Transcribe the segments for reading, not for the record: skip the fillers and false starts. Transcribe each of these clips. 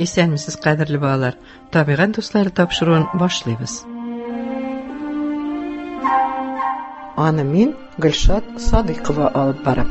Исәнмесез, кадерле балалар. Табигать дуслары тапшыруын башлыйбыз. Аны мин Гөлшат Садыйкова алып барам.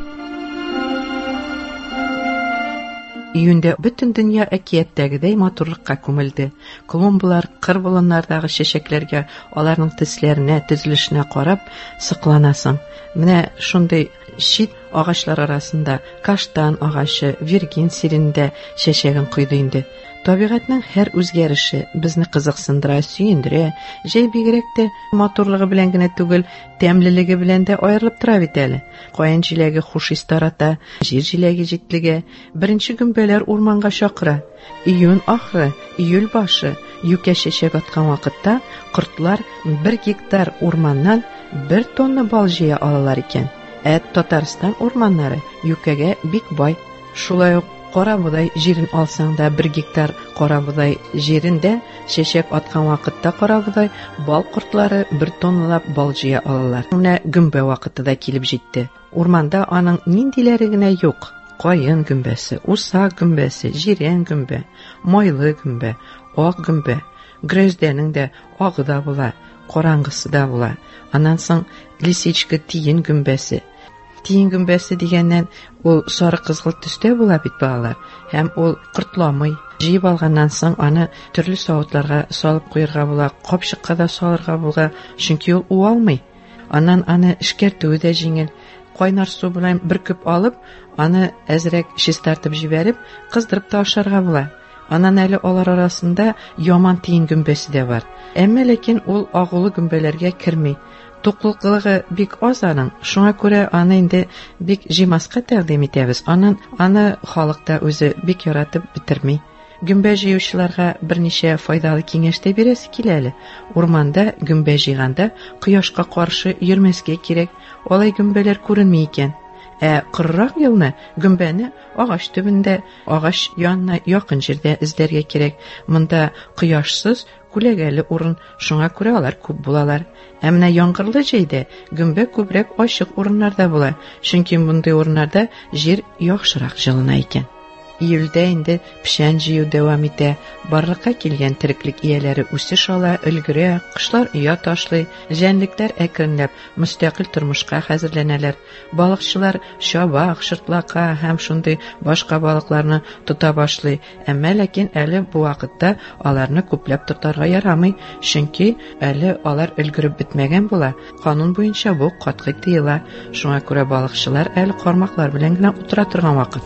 Июньдә бөтен дөнья әкияттәгедәй матурлыкка күмелде. Клумбалар, кыр-болыннардагы чәчәкләргә, аларның төсләренә, төзелешенә карап сыкланасың. Менә шундый чит агачлар арасында каштан агачы, виргин сирендә чәчәген койды инде. Табигатьнең һәр үзгәреше безне кызыксындыра, сөендерә, җәй бигрәк тә матурлыгы белән генә түгел, тәмлелеге белән дә аерылып тора бит әле. Каян җиләге хуш ис тарата, җир җиләге җитлегә, беренче гөмбәләр урманга чакыра. Июнь ахыры, июль башы, юкә чәчәк аткан вакытта кортлар 1 гектар урманнан 1 тонна бал җыя алалар икән. Татарстан урманнары юкәгә бик бай. Шулай ук карабудай җирен алсаң да 1 гектар карабудай җирендә чәчәк аткан вакытта карабудай бал кортлары 1 тонналап бал җыя алалар. Менә гөмбә вакыты да килеп җитте. Урманда аның ниндиләре генә юк. Каен гөмбәсе, усак гөмбәсе, җирән гөмбә, майлы гөмбә, ак гөмбә. Грәздәнең дә агы да була, караңгысы да була. Аннан соң лисичка тиен гөмбәсе. Тиен гөмбәсе дигәннән ул сары кызгылт төстә була бит балалар. Һәм ул кыртламый. Җыеп алганнан соң аны төрле савытларга салып куярга була, капчыкка да салырга була, чөнки ул уалмый. Аннан аны эшкәртүе дә җиңел. Кайнар су белән бер күп алып, аны әзрәк чистартып җибәреп, кыздырып та ашарга була. Аннан әле алар арасында яман тиен гөмбәсе дә бар. Әмма ләкин ул агулы гөмбәләргә керми. Туклыклыгы бик аз аның, шуңа күрә аны инде бик җимаска тәкъдим итәбез. Аны халыкта үзе бик яратып битерми. Гөмбә җыючыларга берничә файдалы киңәш тә бирәсе килә әле. Урманда гөмбә җыйганда кояшка каршы йөрмәскә кирәк. Алай гөмбәләр күренми икән. Кырырак елны гөмбәне агач төбендә, агач янына якын җирдә эзләргә кирәк. Монда кояшсыз, күләгәле урын, шуңа күрә алар күп булалар. Менә яңгырлы җәйдә гөмбә күбрәк ачык урыннарда була, чөнки мондый урыннарда җир яхшырак җылына икән. Июльдә инде печән җыю дәвам итә. Барлыкка килгән тереклек ияләре үсеш ала, өлгерә, кошлар оя ташлый, җәнлекләр әкренләп мөстәкыйль тормышка хәзерләнәләр. Балыкчылар чабак, шыртлака һәм шундый башка балыкларны тота башлый. Әмма ләкин әле бу вакытта аларны күпләп тотарга ярамый, чөнки әле алар өлгереп бетмәгән була. Канун буенча бу катгый тыела. Шуңа күрә балыкчылар әле кармаклар белән генә утыра торган вакыт.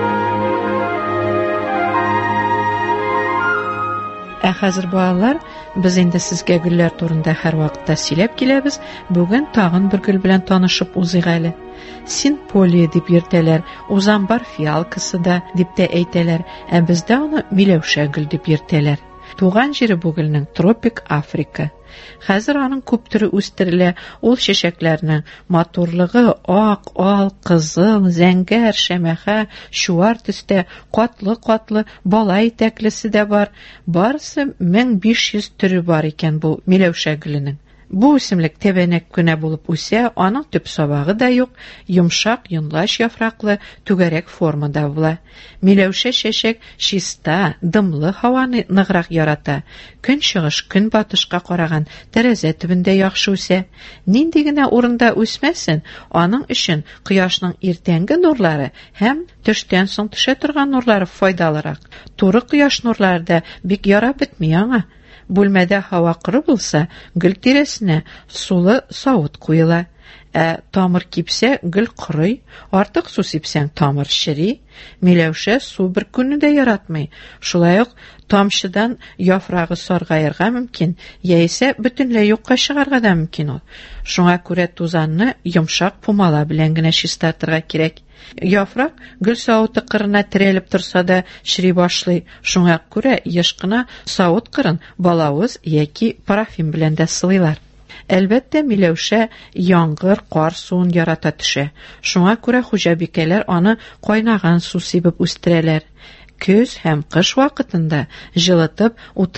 Хәзер балалар Без инде сезгә гөлләр турында һәр вакытта сөйләп киләбез. Бүген тагын бер гөл белән танышып узыйк әле. Синполия дип йөртәләр, узамбар фиалкасы да дип тә әйтәләр, ә бездә аны Миләүшә гөл дип йөртәләр. Туган җире бу гөлнең тропик Африка. Хәзер аның күп төре үстерелә. Ул чәчәкләрнең матурлыгы ак, ал, кызыл, зәңгәр, шәмәхә, чуар төстә, катлы-катлы, бала итәклесе дә бар. Барысы 1500 төре бар икән бу Миләүшә гүленең. Бу үсемлек тәбәнәк кенә булып үсә, аның төп сабагы да юк, йомшак, йонлаш яфраклы, түгәрәк формада була. Миләүшә чәчәк чиста, дымлы һаваны ныграк ярата. Көнчыгыш, көнбатышка караган тәрәзә төбендә яхшы үсә. Нинди генә урында үсмәсен, аның өчен кояшның иртәнге нурлары һәм төштән соң төшә торган нурлары файдалырак. Туры кояш нурлары да бик ярап бетми аңа. Бүлмәдә һава коры булса, гөл тирәсенә сулы савыт куела. Тамыр кипсә, гөл корый, артык су сипсәң, тамыр чери. Миләүшә су бер көнне дә яратмый. Шулай ук тамчыдан яфрагы саргаерга мөмкин, яисә бөтенләй юкка чыгарга да мөмкин ул. Шуңа күрә тузанны йомшак пумала белән генә чистартырга кирәк. Яфрак гөл савыты кырына терәлеп торса да чри башлый. Шуңа күрә еш кына савыт кырын балавыз яки парафин белән дә сылыйлар. Әлбәттә, Миләүшә яңгыр, кар суын ярата төшә. Шуңа күрә хуҗабикәләр аны кайнаган су сибеп үстерәләр. Көз һәм кыш вакытында җылытып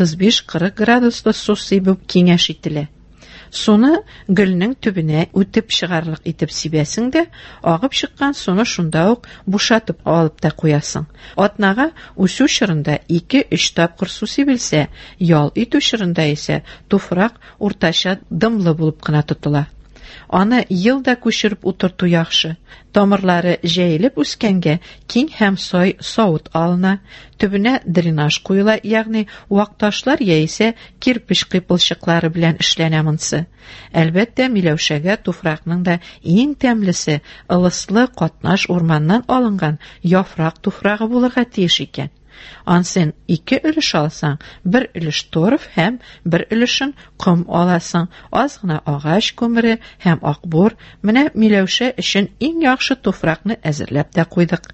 35-40 градуслы су сибеп киңәш ителә. Суны гөлнең төбенә үтеп чыгарлык итеп сибәсең дә, агып чыккан суны шунда ук бушатып алып та куясың. Атнага үсү чорында 2-3 тапкыр су сибелсә, ял итү чорында исә туфрак уртача дымлы булып кына тотыла. Аны елда күчереп утырту яхшы. Тамырлары җәелеп үскәнгә киң һәм сай савыт алына, төбенә дренаж куела, ягъни вакташлар яисә кирпеч кыйпылчыклары белән эшләнә монсы. Әлбәттә, Миләүшәгә туфракның да иң тәмлесе ылыслы катнаш урманнан алынган яфрак туфрагы булырга тиеш икән. Ансын 2 өлеш алсаң, 1 өлеш торф һәм 1 өлешен ком аласың, аз гына агач көмере һәм акбур. Менә Миләүшә өчен иң яхшы туфракны әзерләп тә куйдык.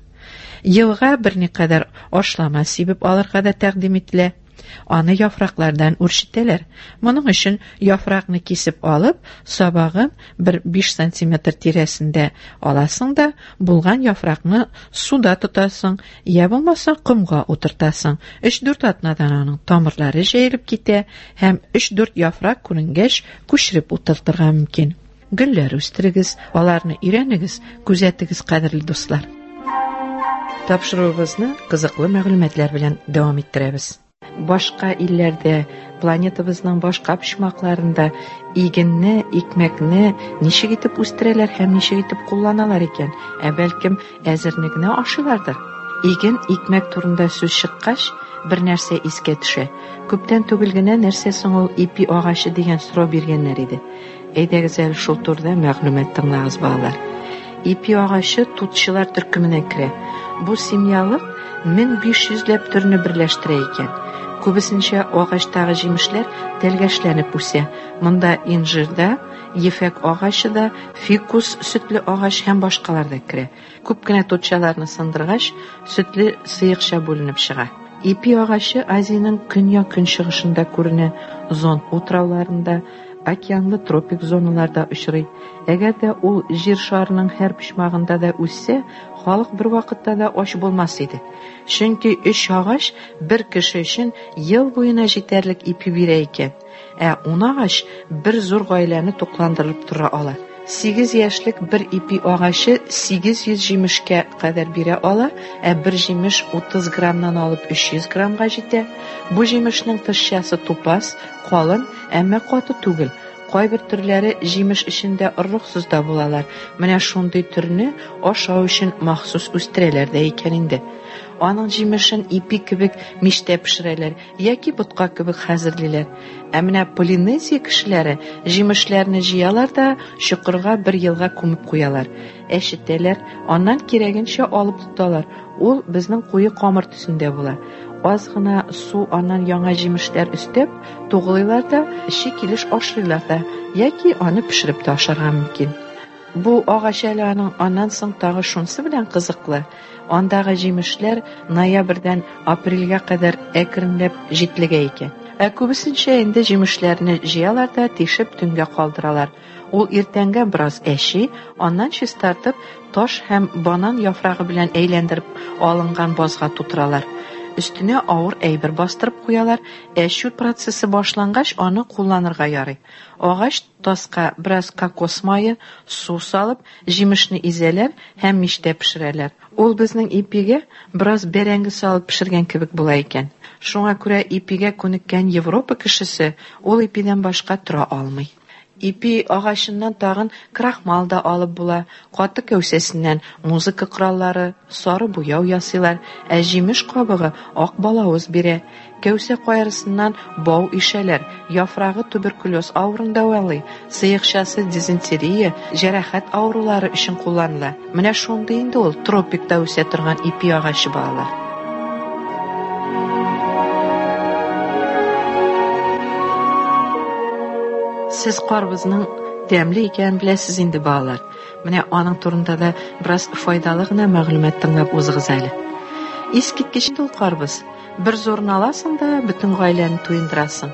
Елга берникадәр ашлама сибеп алырга да тәкъдим ителә. Аны яфраклардан үрчетәләр. Моның өчен яфракны кисеп алып, сабагын 5 см тирәсендә аласың да, булган яфракны суда тотасың, я булмаса кымга утыртасың. 3-4 атнадан аның тамырлары җәелеп китә һәм 3-4 яфрак күренгәч күчереп утыртырга мөмкин. Гөлләр үстерегез, аларны өйрәнегез, күзәтегез, кадерле дуслар. Тапшыруыбызны кызыклы мәгълүматлар белән дәвам иттерәбез. Башка илләрдә, планетабызның башка почмакларында игенне, икмәкне ничек итеп үстерәләр һәм ничек итеп кулланалар икән? Бәлкем әзернегенә ашыйлардыр. Иген, икмәк турында сүз чыккач, бер нәрсә искә төшә. Күптән түгел генә нәрсә соң ул ипи агачы дигән сорау биргәннәр иде. Әйдәгез әле шул турыда мәгълүмат тыңлагыз, балалар. Ипи агачы тутчылар төркеменә керә. Бу семьялык 1500 төрне берләштерә икән. Күбесенчә агачтагы җимешләр тәлгәшләнеп үсә. Монда инжирда, ефәк агачы да, фикус, сөтле агач һәм башкалар да керә. Күп кенә тутчаларны сындыргач, сөтле сыекча бүленеп чыга. Ипи агачы Азияның көньяк-көнчыгышында күренә, зонд утрауларында, океанлы тропик зоналарда очрый. Әгәр дә ул җир шарының һәр почмагында да үссә, халык бер вакытта да ач булмас иде. Чөнки 3 агач бер кеше өчен ел буена җитәрлек ипи бирә икән. 10 агач бер зур гаиләне тукландырып тора ала. 8 яшьлек бер ипи агачы 800 җимешкә кадәр бирә ала, бер җимеш 30 граммнан алып 300 граммга җитә. Бу җимешнең тышчасы тупас, калын, әмма каты түгел. Кайбер төрләре җимеш эчендә орлыксыз да булалар. Менә шундый төрне ашау өчен махсус үстерәләр дә икән инде. Аның җимешен ипи кебек мичтә пешерәләр яки ботка кебек хәзерлиләр. Менә Полинезия кешеләре җимешләрне җыялар да чокырга 1 елга күмеп куялар. Әчетәләр, аннан кирәгенчә алып тоталар. Ул безнең куе камыр төсендә була. аз гына су, аннан яңа җимешләр өстәп тугылыйлар да, эче килеш ашыйлар да, яки аны пешереп тә ашарга мөмкин. Бу агач әле аның аннан соң тагы шунсы белән кызыклы. Андагы җимешләр ноябрьдән апрельгә кадәр әкренләп җитлегә икән. Күбесенчә инде җимешләрне җыялар да тишеп төнгә калдыралар. Ул иртәнгә бераз әши, аннан чистартып, таш һәм банан яфрагы белән әйләндереп алынган базга тутыралар. Өстенә авыр әйбер бастырып куялар. Әшү процессы башлангач, аны кулланырга ярый. Агач таска бераз кокос мае, су салып, җимешне изәләр һәм мичтә пешерәләр. Ул безнең ипигә бераз бәрәңге салып пешергән кебек була икән. Шуңа күрә ипигә күнеккән Европа кешесе ул ипидән башка тора алмый. Ипи агачыннан тагын крахмал да алып була, каты кәүсәсеннән музыка кораллары, сары буяу ясыйлар, җимеш кабыгы ак балавыз бирә. Кәүсә кайрысыннан бау ишәләр, яфрагы туберкулез авырын дәвалый, сыекчасы дизентерия, җәрәхәт авырулары өчен кулланыла. Менә шундый инде ул тропикта үсә торган ипи агачы балалар. Сез карбызның тәмле икәнен беләсез инде балалар. Менә аның турында да бераз файдалы гына мәгълүмат тыңлап узыгыз әле. Искиткеч ул карбыз. Бер зорын аласың да бөтен гаиләне туендырасың.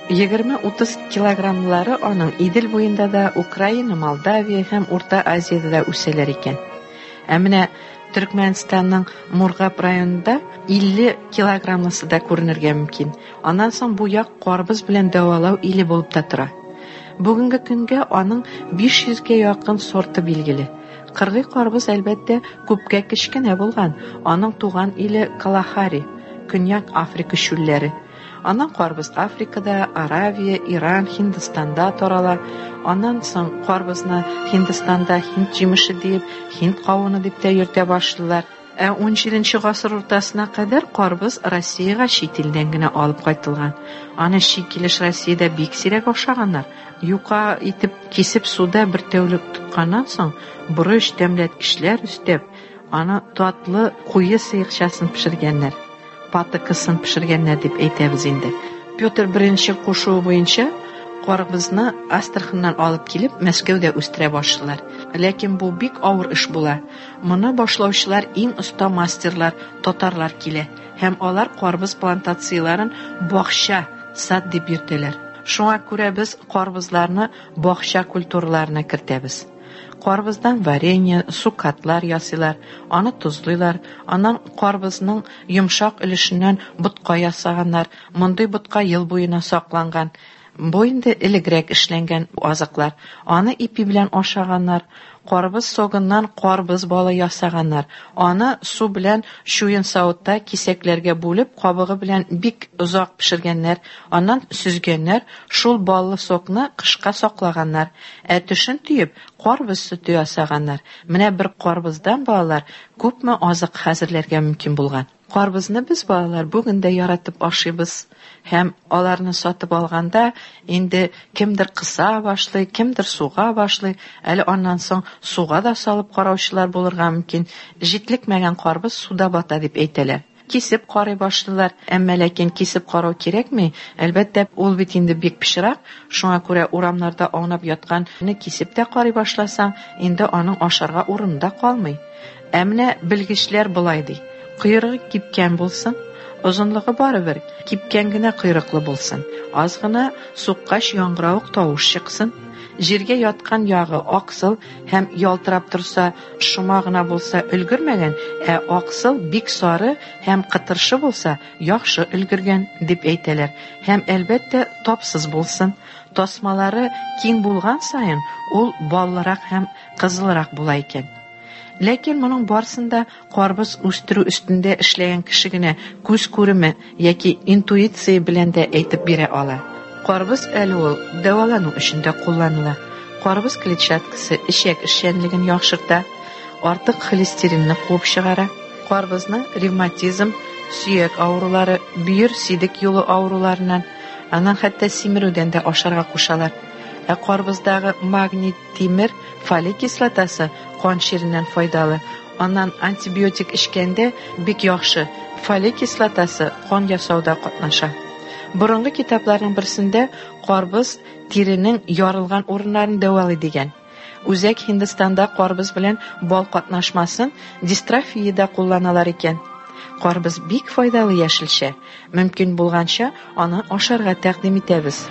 20-30 килограммлары аның Идел буенда да, Украина, Молдавия һәм Урта Азиядә дә үсәләр икән. Менә Төркмәнстанның Мургаб районында 50 килограммлысы да күренергә мөмкин. Аннан соң бу як карбыз белән дәвалау иле булып та тора. Бүгенге көнгә аның 500-гә якын сорты билгеле. Кыргый карбыз әлбәттә күпкә кечкенә булган. Аның туган иле Калахари, Көньяк Африка чүлләре. Аннан карбыз Африкада, Аравия, Иран, Һиндстанда тарала. Аннан соң карбызны Һиндстанда Һинд җимеше дип, Һинд кавыны дип тә йөртә башлыйлар. 17-нче гасыр уртасына кадәр карбыз Россиягә чит илдән генә алып кайтылган. Аны чикилеш Россиядә бик сирәк ашаганнар. Юка итеп кисеп суда бер тәүлек тотканнан соң, бурыч тәмләткечләр өстәп, аны татлы куе сыекчасын пешергәннәр. Патыкысын пешергәннәр дип әйтәбез инде. Петр I кушуы буенча карбызны Астраханнан алып килеп Мәскәүдә үстерә башлыйлар. Ләкин бу бик авыр эш була. Моны башлаучылар иң оста мастерлар, татарлар килә, һәм алар карбыз плантацияларын бакча, сад дип йөртәләр. Шуңа күрә без карбызларны бакча культураларына кертәбез. Карбыздан варенье, сукатлар ясыйлар, аны тузлыйлар, аннан карбызның йомшак өлешеннән ботка ясаганнар. Мондый ботка ел буена сакланган. Бу инде элегрәк эшләнгән азыклар. Аны ипи белән ашаганнар. Карбыз согыннан карбыз балы ясаганнар. Аны су белән шуен савытта кисәкләргә бүлеп, кабыгы белән бик озак пешергәннәр. Аннан сүзгәннәр, шул баллы сокны кышка саклаганнар. Төшен төеп, карбыз сөте ясаганнар. Менә бер карбыздан балалар күпме азык хәзерләргә мөмкин булган. Карбызны без балалар бүген дә яратып ашыйбыз. Һәм аларны сатып алганда инде кемдер кыса башлый, кемдер суга башлый, әле аннан соң суга да салып караучылар булырга мөмкин. Җитлекмәгән карбыз суда бата дип әйтәләр. Кисеп карый башлыйлар, әмма ләкин кисеп карау кирәкми? Әлбәттә, ул бит инде бик пешерак, шуңа күрә урамнарда аунап ятканны кисеп тә карый башласаң, инде аның ашарга урынында калмый. Менә белгечләр булай ди: койрыгы кипкән булсын, озынлыгы барыбер, кипкән генә койрыклы булсын. Аз гына суккач яңгыравык тавыш чыксын. Җиргә яткан ягы аксыл һәм ялтырап торса, шома гына булса өлгермәгән, аксыл бик сары һәм кытыршы булса, яхшы өлгергән дип әйтәләр. Һәм әлбәттә тапсыз булсын. Тасмалары киң булган саен, ул баллырак һәм кызылрак була икән. Ләкин моның барсында карбыз үстерү өстендә эшләгән кеше генә күз күреме яки интуиция белән дә әйтеп бирә ала. Карбыз әле ул дәвалану өчен дә кулланыла. Карбыз клетчаткасы ишәк эшчәнлеген яхшырта, артык холестеринны куып чыгара. Карбызны ревматизм, сөяк авырулары, бөер сидек юлы авыруларыннан, аннан хәтта симерүдән дә ашарга кушалар. Карбыздагы магний, тимер, фолик кислотасы кан ширеннән файдалы. Аннан антибиотик эчкәндә бик яхшы. Фолик кислотасы кан ясауда катнаша. Борынгы китапларның берсендә карбыз тиренең ярылган урыннарын дәвалый дигән. Үзәк Һиндстанда карбыз белән бал катнашмасын дистрофиядә кулланалар икән. Карбыз бик файдалы яшелчә. Мөмкин булганча аны ашарга тәкъдим итәбез.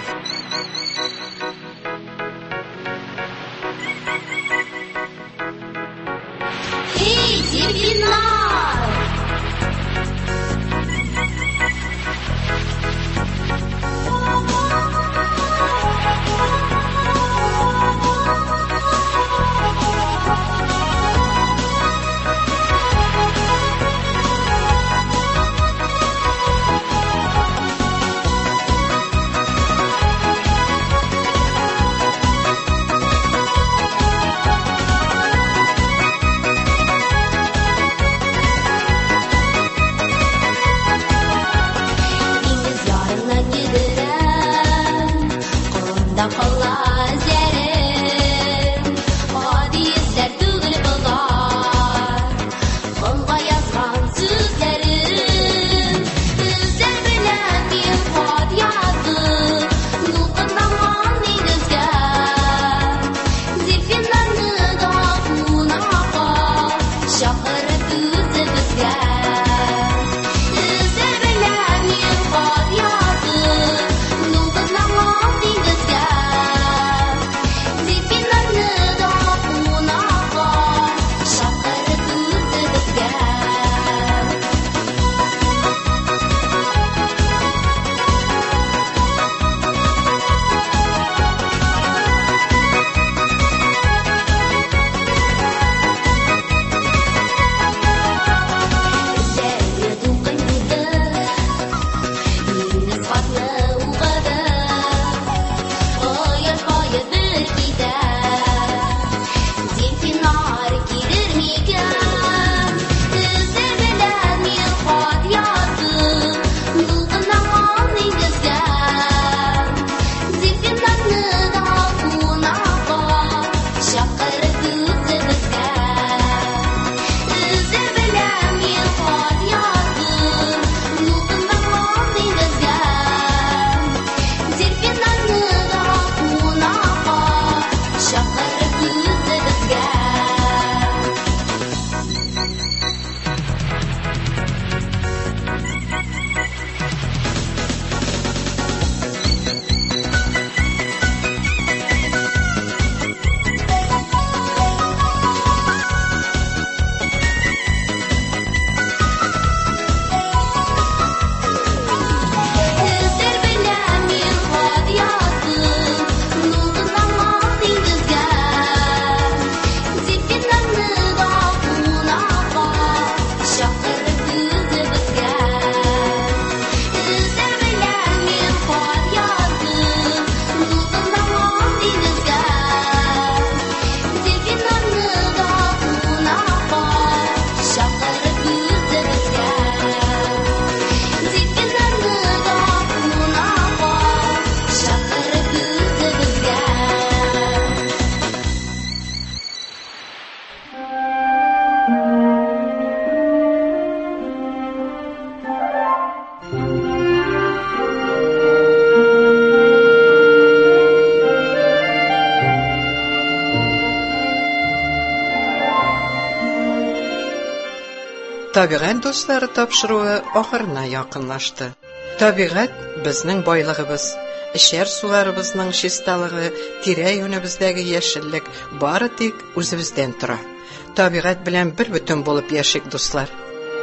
Табигать дуслары тапшыруы ахырына якынлашты. Табигать безнең байлыгыбыз, эшәр суларыбызның чисталыгы, тирә-юнебездәге яшеллек бары тик үзебездән тора. Табигать белән бер бүтән булып яшик, дуслар.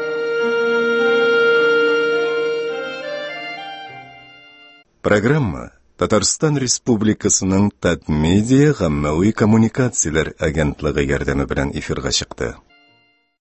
Программа Татарстан Республикасының Татмедиа гаммәви коммуникацияләр агентлыгы ярдәме белән эфирга чыкты.